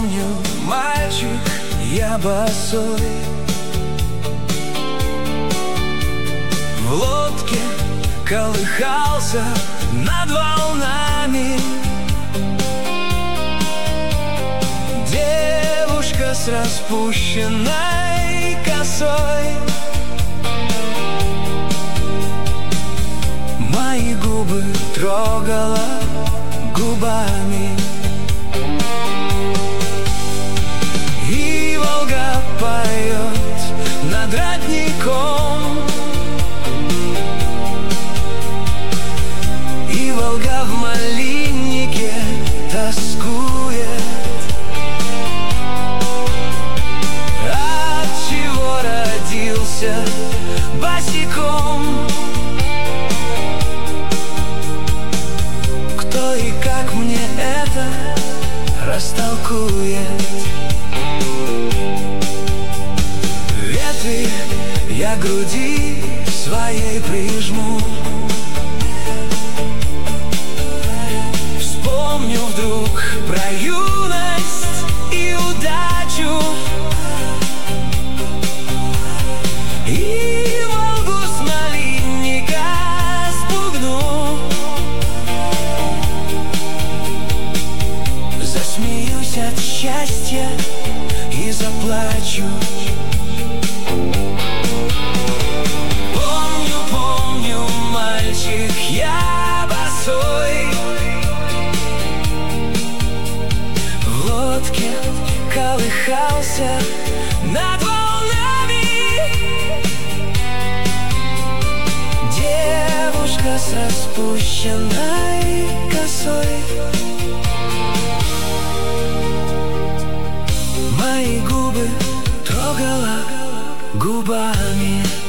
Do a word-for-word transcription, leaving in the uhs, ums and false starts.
помню, мальчик, я босой, в лодке колыхался над волнами. Девушка с распущенной косой мои губы трогала губами. И Волга поет над родником, и Волга в малиннике тоскует. От чего родился босиком? Кто и как мне это растолкует? Ветви я груди своей прижму, вспомню вдруг про юность и удачу, и Волгу с малинника спугну. Засмеюсь от счастья и заплачу. Помню, помню, мальчик, я босой, в лодке колыхался над волнами. Девушка с распущенной косой мои губы трогала губами.